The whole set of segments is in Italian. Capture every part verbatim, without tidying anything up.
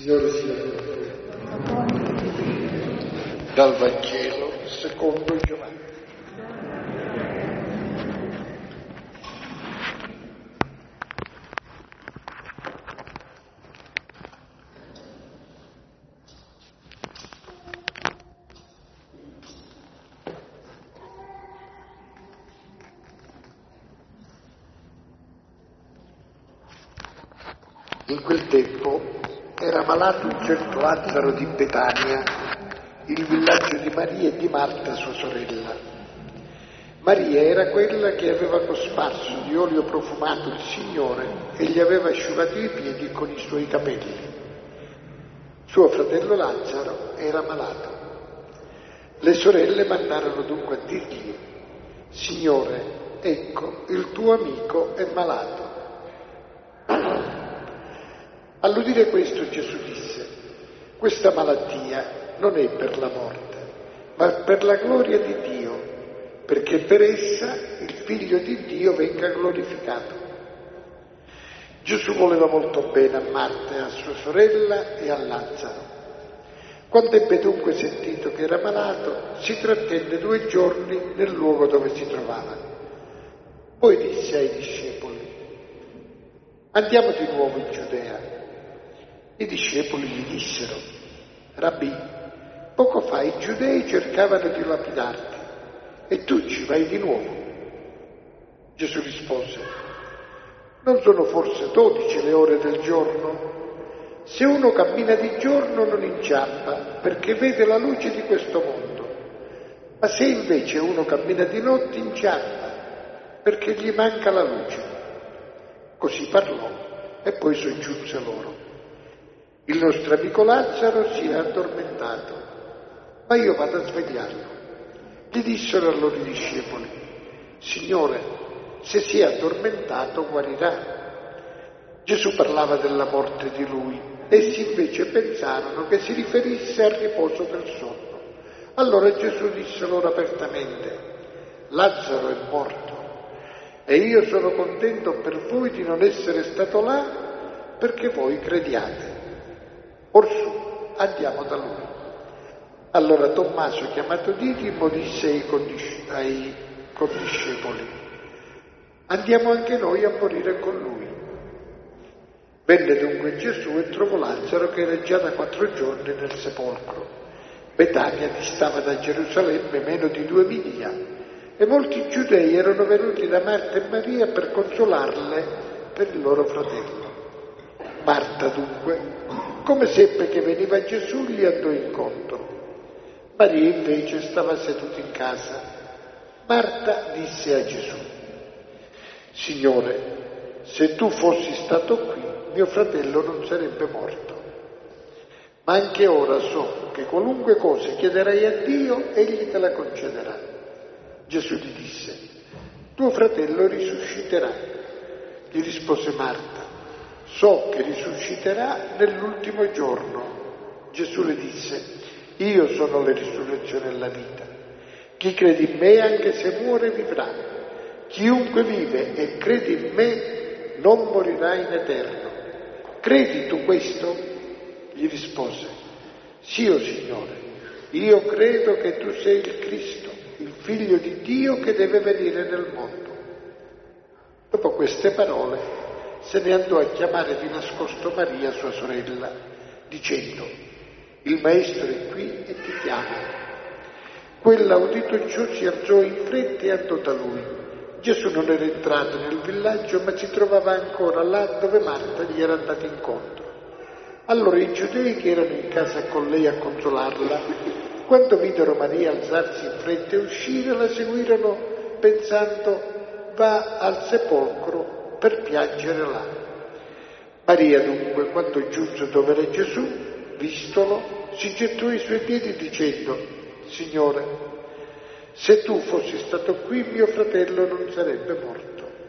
Signore sia con voi. Dal Vangelo secondo Giovanni. In quel tempo era malato un certo Lazzaro di Betania, il villaggio di Maria e di Marta, sua sorella. Maria era quella che aveva cosparso di olio profumato il Signore e gli aveva asciugato i piedi con i suoi capelli. Suo fratello Lazzaro era malato. Le sorelle mandarono dunque a dirgli: Signore, ecco, il tuo amico è malato. All'udire questo Gesù disse: questa malattia non è per la morte, ma per la gloria di Dio, perché per essa il Figlio di Dio venga glorificato. Gesù voleva molto bene a Marta e a sua sorella e a Lazzaro. Quando ebbe dunque sentito che era malato, si trattenne due giorni nel luogo dove si trovava. Poi disse ai discepoli: andiamo di nuovo in Giudea. I discepoli gli dissero: Rabbì, poco fa i giudei cercavano di lapidarti e tu ci vai di nuovo. Gesù rispose: non sono forse dodici le ore del giorno? Se uno cammina di giorno non inciampa, perché vede la luce di questo mondo. Ma se invece uno cammina di notte inciampa, perché gli manca la luce. Così parlò e poi soggiunse loro: il nostro amico Lazzaro si è addormentato, ma io vado a svegliarlo. Gli dissero allora i discepoli: Signore, se si è addormentato guarirà. Gesù parlava della morte di lui, essi invece pensarono che si riferisse al riposo del sonno. Allora Gesù disse loro apertamente: Lazzaro è morto e io sono contento per voi di non essere stato là, perché voi crediate. Orsù, andiamo da lui. Allora Tommaso, chiamato Didimo, disse ai, condisci- ai condiscepoli: andiamo anche noi a morire con lui. Venne dunque Gesù e trovò Lazzaro che era già da quattro giorni nel sepolcro. Betania distava da Gerusalemme meno di due miglia e molti giudei erano venuti da Marta e Maria per consolarle per il loro fratello. Marta dunque, come seppe che veniva Gesù, gli andò incontro. Maria invece stava seduta in casa. Marta disse a Gesù: Signore, se tu fossi stato qui, mio fratello non sarebbe morto. Ma anche ora so che qualunque cosa chiederai a Dio, egli te la concederà. Gesù gli disse: tuo fratello risusciterà. Gli rispose Marta: so che risusciterà nell'ultimo giorno. Gesù le disse: io sono la risurrezione e la vita. Chi crede in me, anche se muore, vivrà. Chiunque vive e crede in me non morirà in eterno. Credi tu questo? Gli rispose: sì, o Signore, io credo che tu sei il Cristo, il Figlio di Dio che deve venire nel mondo. Dopo queste parole se ne andò a chiamare di nascosto Maria, sua sorella, dicendo: il Maestro è qui e ti chiama. Quella, udito ciò, si alzò in fretta e andò da lui. Gesù non era entrato nel villaggio, ma si trovava ancora là dove Marta gli era andata incontro. Allora i giudei che erano in casa con lei a consolarla, quando videro Maria alzarsi in fretta e uscire, la seguirono pensando: va al sepolcro per piangere là. Maria dunque, quando giunse dove era Gesù, vistolo, si gettò ai suoi piedi dicendo: Signore, se tu fossi stato qui, mio fratello non sarebbe morto.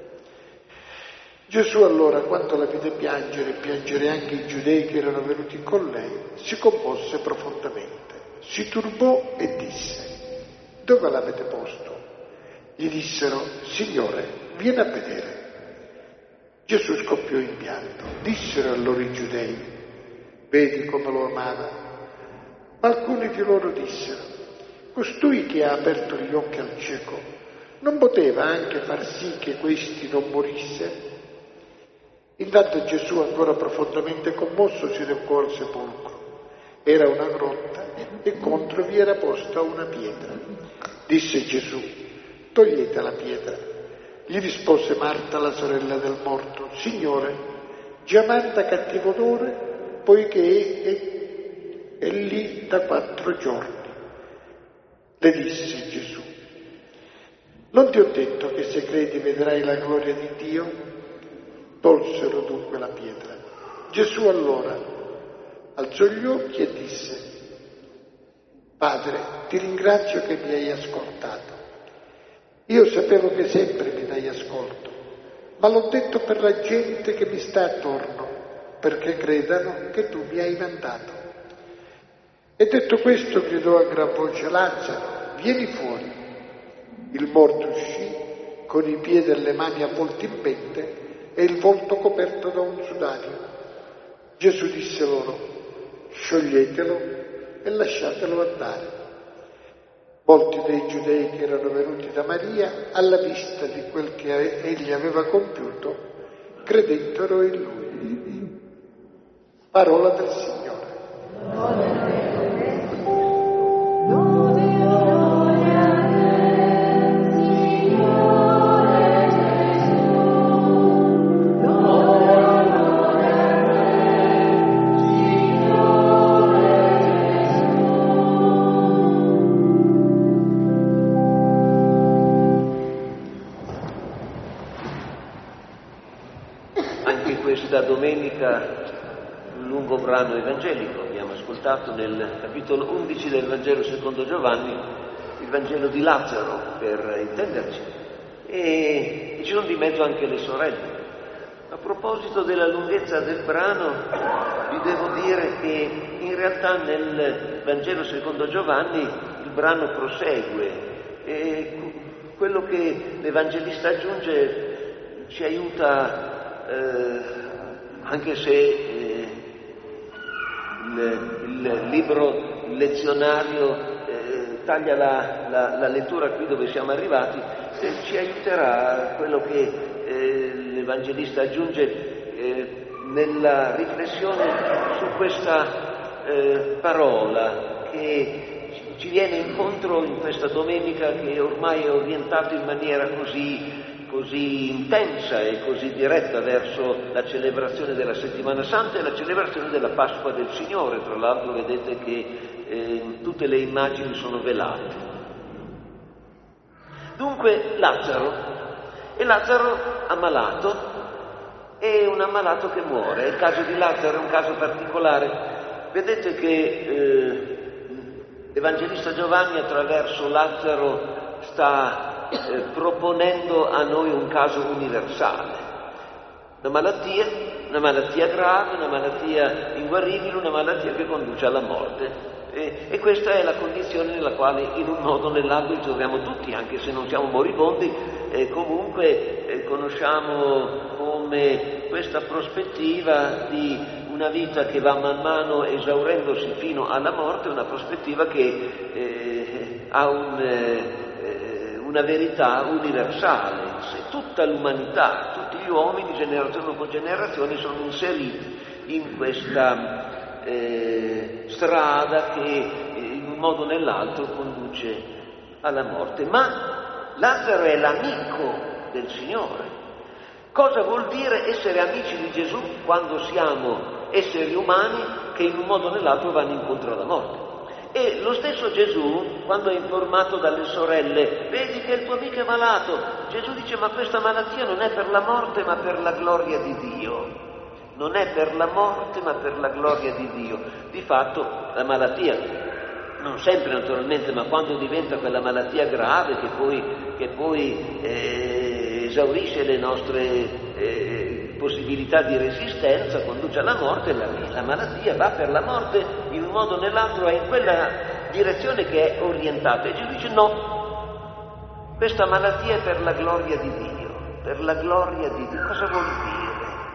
Gesù allora, quando la vide piangere e piangere anche i giudei che erano venuti con lei, si commosse profondamente, si turbò e disse: dove l'avete posto? Gli dissero: Signore, vieni a vedere. Gesù scoppiò in pianto. Dissero allora i giudei: vedi come lo amava. Ma alcuni di loro dissero: costui che ha aperto gli occhi al cieco non poteva anche far sì che questi non morisse? Intanto Gesù, ancora profondamente commosso, si recò al sepolcro. Era una grotta e contro vi era posta una pietra. Disse Gesù: togliete la pietra. Gli rispose Marta, la sorella del morto: Signore, già manda cattivo odore, poiché è, è, è lì da quattro giorni. Le disse Gesù: non ti ho detto che se credi vedrai la gloria di Dio? Tolsero dunque la pietra. Gesù allora alzò gli occhi e disse: Padre, ti ringrazio che mi hai ascoltato. Io sapevo che sempre mi dai ascolto, ma l'ho detto per la gente che mi sta attorno, perché credano che tu mi hai mandato. E detto questo gridò a gran voce: Lazzaro, vieni fuori. Il morto uscì con i piedi e le mani avvolti in pente e il volto coperto da un sudario. Gesù disse loro: scioglietelo e lasciatelo andare. Molti dei giudei che erano venuti da Maria, alla vista di quel che egli aveva compiuto, credettero in lui. Parola del Signore. Questa domenica un lungo brano evangelico abbiamo ascoltato nel capitolo undici del Vangelo secondo Giovanni, il Vangelo di Lazzaro per intenderci, e, e ci sono di mezzo anche le sorelle. A proposito della lunghezza del brano vi devo dire che in realtà nel Vangelo secondo Giovanni il brano prosegue e quello che l'Evangelista aggiunge ci aiuta. Eh, anche se eh, il, il libro il lezionario eh, taglia la, la, la lettura qui dove siamo arrivati, eh, ci aiuterà quello che eh, l'Evangelista aggiunge eh, nella riflessione su questa eh, parola che ci viene incontro in questa domenica, che ormai è orientata in maniera così così intensa e così diretta verso la celebrazione della Settimana Santa e la celebrazione della Pasqua del Signore. Tra l'altro vedete che eh, tutte le immagini sono velate. Dunque Lazzaro, e Lazzaro ammalato, è un ammalato che muore. Il caso di Lazzaro è un caso particolare. Vedete che eh, l'Evangelista Giovanni attraverso Lazzaro sta Eh, proponendo a noi un caso universale, una malattia, una malattia grave, una malattia inguaribile, una malattia che conduce alla morte. E, e questa è la condizione nella quale in un modo o nell'altro ci troviamo tutti, anche se non siamo moribondi, eh, comunque eh, conosciamo come questa prospettiva di una vita che va man mano esaurendosi fino alla morte, una prospettiva che eh, ha un... Eh, una verità universale. Se tutta l'umanità, tutti gli uomini, generazione dopo generazione, sono inseriti in questa eh, strada che in un modo o nell'altro conduce alla morte. Ma Lazzaro è l'amico del Signore. Cosa vuol dire essere amici di Gesù quando siamo esseri umani che in un modo o nell'altro vanno incontro alla morte? E lo stesso Gesù, quando è informato dalle sorelle, vedi che il tuo amico è malato, Gesù dice: ma questa malattia non è per la morte ma per la gloria di Dio. Non è per la morte ma per la gloria di Dio. Di fatto la malattia, non sempre naturalmente, ma quando diventa quella malattia grave che poi, che poi eh, esaurisce le nostre eh, possibilità di resistenza, conduce alla morte, la, la malattia va per la morte in un modo o nell'altro, è in quella direzione che è orientata. E Gesù dice: no, questa malattia è per la gloria di Dio, per la gloria di Dio. Cosa vuol dire?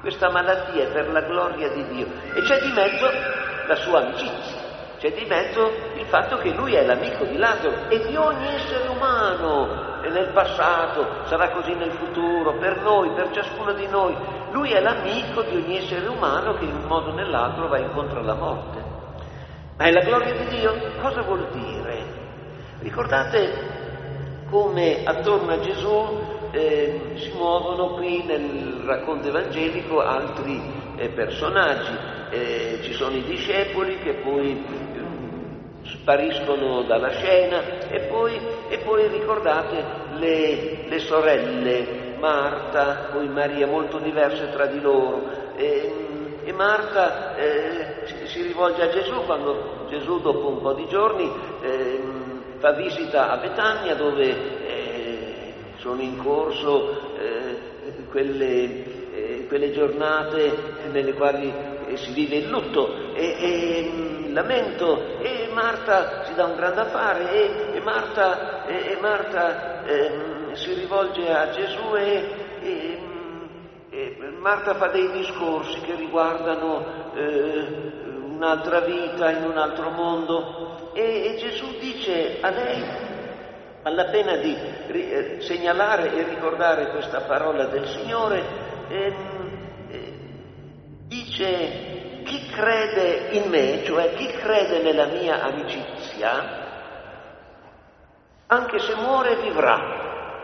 questa malattia è per la gloria di Dio. E c'è di mezzo la sua amicizia, c'è di mezzo il fatto che lui è l'amico di Lazzaro e di ogni essere umano, e nel passato, sarà così nel futuro, per noi, per ciascuno di noi. Lui è l'amico di ogni essere umano che in un modo o nell'altro va incontro alla morte. Ma è la gloria di Dio? Cosa vuol dire? Ricordate come attorno a Gesù eh, si muovono qui nel racconto evangelico altri eh, personaggi. Eh, ci sono i discepoli che poi eh, spariscono dalla scena e poi, e poi ricordate le, le sorelle Marta, poi Maria, molto diverse tra di loro. Eh, E Marta eh, si rivolge a Gesù quando Gesù, dopo un po' di giorni, eh, fa visita a Betania, dove eh, sono in corso eh, quelle, eh, quelle giornate nelle quali eh, si vive il lutto e, e lamento, e Marta si dà un gran da fare e, e Marta, e, e Marta eh, si rivolge a Gesù e, e Marta fa dei discorsi che riguardano eh, un'altra vita in un altro mondo e, e Gesù dice a lei, alla pena di ri, eh, segnalare e ricordare questa parola del Signore, eh, eh, dice: chi crede in me, cioè chi crede nella mia amicizia, anche se muore vivrà.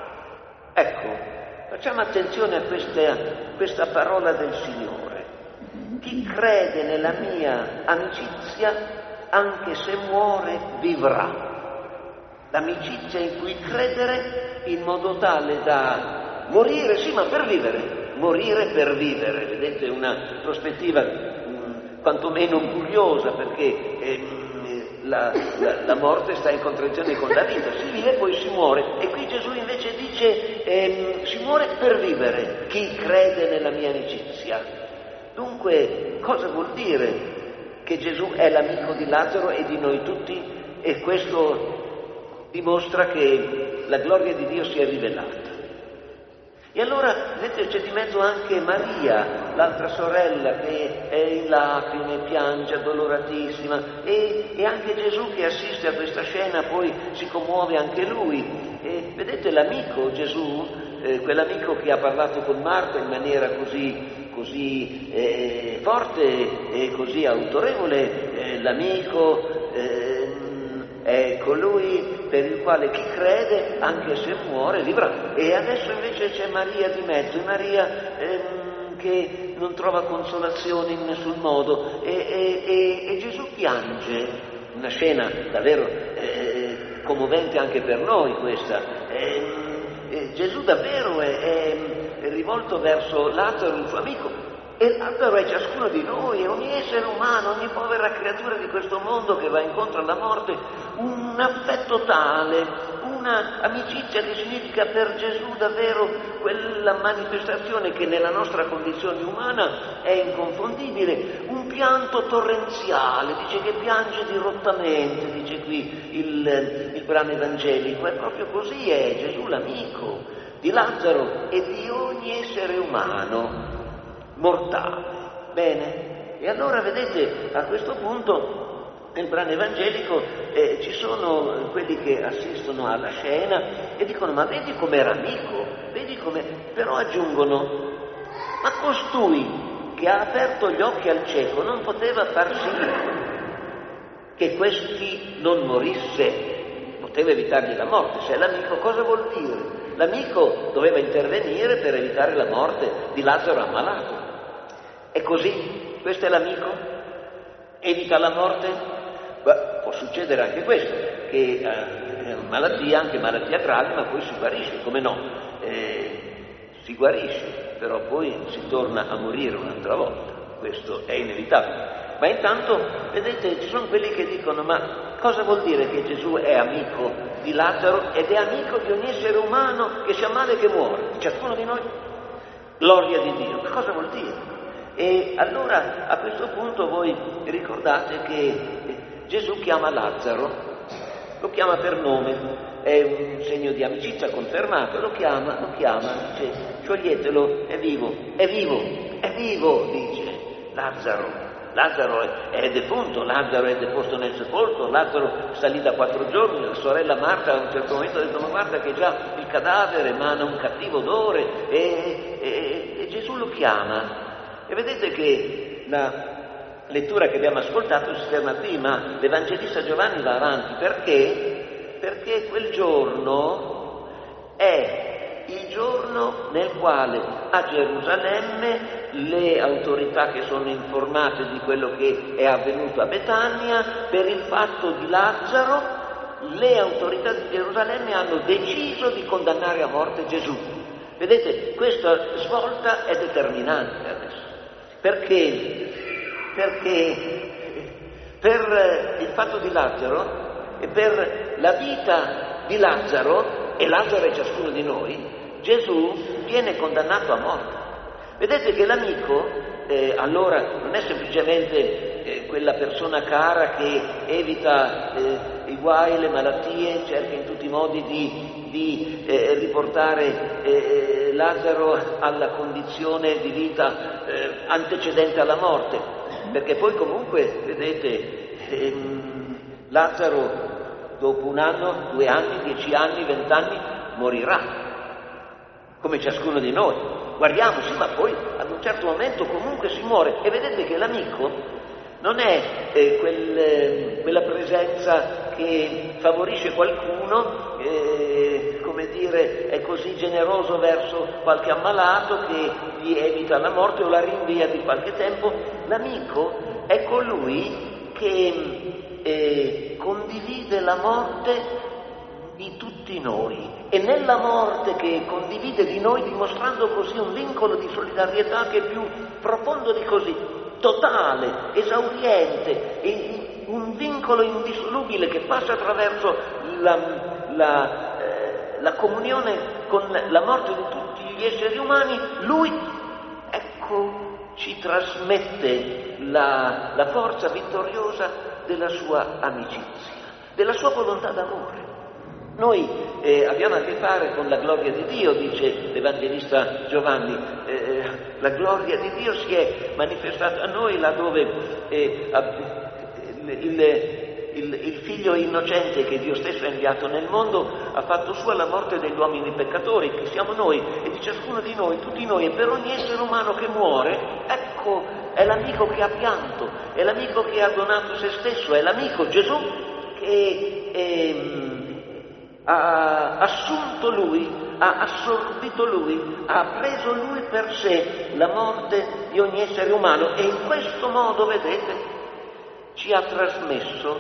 Ecco, facciamo attenzione a questa, questa parola del Signore. Chi crede nella mia amicizia, anche se muore, vivrà. L'amicizia in cui credere in modo tale da morire, sì, ma per vivere. Morire per vivere. Vedete, una prospettiva mh, quantomeno curiosa, perché eh, la, la, la morte sta in contraddizione con la vita. Si vive e poi si muore. E qui Gesù invece dice ehm, si muore per vivere, chi crede nella mia amicizia. Dunque, cosa vuol dire che Gesù è l'amico di Lazzaro e di noi tutti? E questo dimostra che la gloria di Dio si è rivelata. E allora, vedete, c'è di mezzo anche Maria, l'altra sorella, che è in lacrime, piange, addoloratissima, e, e anche Gesù che assiste a questa scena poi si commuove anche lui. E vedete l'amico Gesù, eh, quell'amico che ha parlato con Marta in maniera così, così eh, forte e così autorevole, eh, l'amico eh, è colui per il quale chi crede, anche se muore, vivrà. E adesso invece c'è Maria di mezzo, Maria ehm, che non trova consolazione in nessun modo, e, e, e, e Gesù piange, una scena davvero eh, commovente anche per noi questa. E, e Gesù davvero è, è, è rivolto verso Lazzaro, il suo amico, e Lazzaro è ciascuno di noi, è ogni essere umano, ogni povera creatura di questo mondo che va incontro alla morte, un affetto tale, una amicizia che significa per Gesù davvero quella manifestazione che nella nostra condizione umana è inconfondibile, un pianto torrenziale, dice che piange dirottamente, dice qui il, il brano evangelico, è proprio così, è Gesù l'amico di Lazzaro e di ogni essere umano mortale. Bene, e allora vedete, a questo punto nel brano evangelico eh, ci sono quelli che assistono alla scena e dicono: ma vedi com'era amico, vedi come, però aggiungono: ma costui che ha aperto gli occhi al cieco non poteva far sì che questi non morisse, poteva evitargli la morte. Se è l'amico, cosa vuol dire? L'amico doveva intervenire per evitare la morte di Lazzaro ammalato. È così? Questo è l'amico? Evita la morte? Beh, può succedere anche questo, che eh, è una malattia, anche malattia grave, ma poi si guarisce, come no? Eh, si guarisce, però poi si torna a morire un'altra volta, questo è inevitabile. Ma intanto, vedete, ci sono quelli che dicono: ma cosa vuol dire che Gesù è amico di Lazzaro ed è amico di ogni essere umano che sia male e che muore, ciascuno di noi? Gloria di Dio, che cosa vuol dire? E allora a questo punto voi ricordate che Gesù chiama Lazzaro, lo chiama per nome, è un segno di amicizia confermato, lo chiama, lo chiama, dice: scioglietelo, è vivo, è vivo, è vivo, dice Lazzaro. Lazzaro è defunto, Lazzaro è deposto nel sepolcro, Lazzaro sta lì da quattro giorni, la sorella Marta a un certo momento ha detto: ma guarda che già il cadavere emana un cattivo odore, e, e, e Gesù lo chiama. E vedete che la lettura che abbiamo ascoltato si ferma qui, ma l'Evangelista Giovanni va avanti. Perché? Perché quel giorno è il giorno nel quale a Gerusalemme le autorità che sono informate di quello che è avvenuto a Betania per il fatto di Lazzaro, le autorità di Gerusalemme hanno deciso di condannare a morte Gesù. Vedete, questa svolta è determinante adesso. Perché? Perché per il fatto di Lazzaro e per la vita di Lazzaro, e Lazzaro è ciascuno di noi, Gesù viene condannato a morte. Vedete che l'amico eh, allora non è semplicemente eh, quella persona cara che evita eh, i guai, le malattie, cerca in tutti i modi di, di eh, riportare eh, Lazzaro alla condizione di vita eh, antecedente alla morte, perché poi comunque, vedete, ehm, Lazzaro dopo un anno, due anni, dieci anni, vent'anni morirà, come ciascuno di noi. Guardiamoci, ma poi ad un certo momento comunque si muore. E vedete che l'amico non è eh, quel, eh, quella presenza che favorisce qualcuno, eh, come dire, è così generoso verso qualche ammalato che gli evita la morte o la rinvia di qualche tempo. L'amico è colui che eh, condivide la morte di tutti noi, e nella morte che condivide di noi, dimostrando così un vincolo di solidarietà che è più profondo di così, totale, esauriente, e un vincolo indissolubile che passa attraverso la, la, eh, la comunione con la morte di tutti gli esseri umani. Lui, ecco, ci trasmette la, la forza vittoriosa della sua amicizia, della sua volontà d'amore. Noi eh, abbiamo a che fare con la gloria di Dio, dice l'Evangelista Giovanni. Eh, la gloria di Dio si è manifestata a noi laddove eh, il, il, il Figlio innocente che Dio stesso ha inviato nel mondo ha fatto sua la morte degli uomini peccatori, che siamo noi, e di ciascuno di noi, tutti noi, e per ogni essere umano che muore, ecco, è l'amico che ha pianto, è l'amico che ha donato se stesso, è l'amico Gesù che eh, ha assunto lui, ha assorbito lui, ha preso lui per sé la morte di ogni essere umano, e in questo modo, vedete, ci ha trasmesso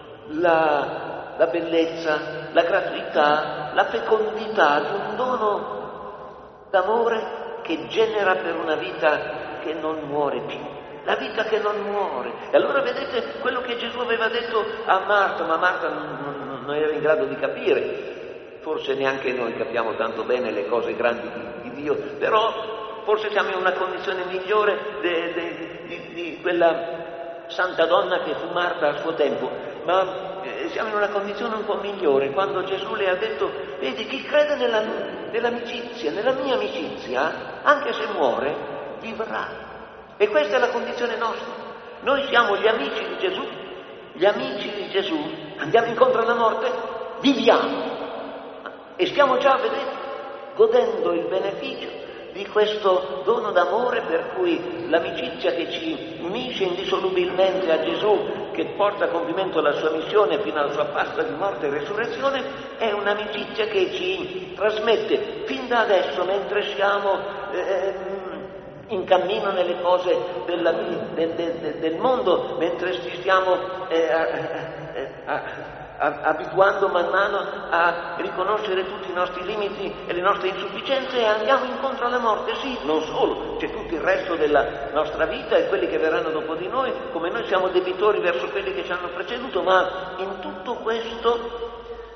la, la bellezza, la gratuità, la fecondità di un dono d'amore che genera per una vita che non muore più, la vita che non muore. E allora vedete quello che Gesù aveva detto a Marta, ma Marta non, non non era in grado di capire, forse neanche noi capiamo tanto bene le cose grandi di, di Dio, però forse siamo in una condizione migliore de, de, di, di quella santa donna che fu Marta a suo tempo, ma eh, siamo in una condizione un po' migliore quando Gesù le ha detto: vedi, chi crede nella, nell'amicizia, nella mia amicizia, anche se muore, vivrà. E questa è la condizione nostra. Noi siamo gli amici di Gesù, gli amici di Gesù. Andiamo incontro alla morte, viviamo, e stiamo già, vedete, godendo il beneficio di questo dono d'amore, per cui l'amicizia che ci unisce indissolubilmente a Gesù, che porta a compimento la sua missione fino alla sua pasta di morte e resurrezione, è un'amicizia che ci trasmette fin da adesso, mentre siamo eh, in cammino nelle cose della, del, del, del mondo, mentre ci stiamo eh, eh, eh, abituando man mano a riconoscere tutti i nostri limiti e le nostre insufficienze, e andiamo incontro alla morte. Sì, non solo, c'è tutto il resto della nostra vita e quelli che verranno dopo di noi, come noi siamo debitori verso quelli che ci hanno preceduto, ma in tutto questo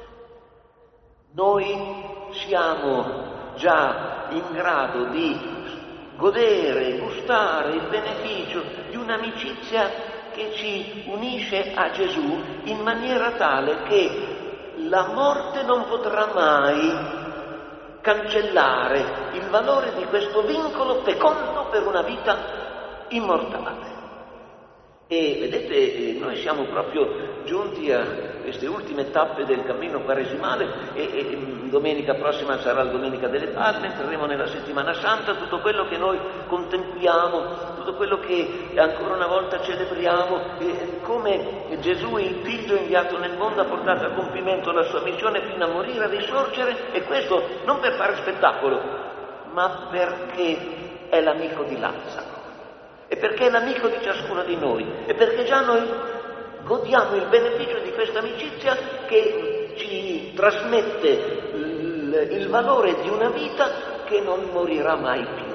noi siamo già in grado di godere, gustare il beneficio di un'amicizia che ci unisce a Gesù in maniera tale che la morte non potrà mai cancellare il valore di questo vincolo fecondo per una vita immortale. E vedete, noi siamo proprio giunti a queste ultime tappe del cammino quaresimale e, e domenica prossima sarà la Domenica delle Palme, entreremo nella Settimana Santa, tutto quello che noi contempliamo, tutto quello che ancora una volta celebriamo, e come Gesù, il Figlio inviato nel mondo, ha portato a compimento la sua missione fino a morire, a risorgere, e questo non per fare spettacolo, ma perché è l'amico di Lazzaro. E perché è l'amico di ciascuno di noi, e perché già noi godiamo il beneficio di questa amicizia che ci trasmette il, il valore di una vita che non morirà mai più.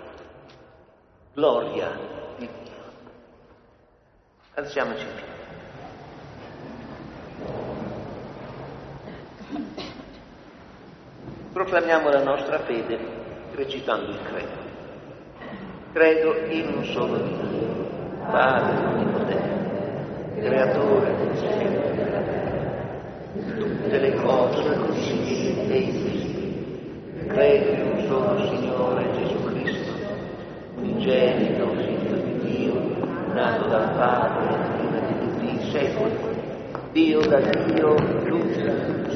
Gloria di Dio. Alziamoci in piedi. Proclamiamo la nostra fede recitando il credo. Credo in un solo Dio, Padre onnipotente, creatore del cielo e della terra, di tutte le cose visibili e invisibili. Credo in un solo Signore Gesù Cristo, unigenito, figlio di Dio, nato dal Padre prima di tutti i secoli, Dio da Dio, luce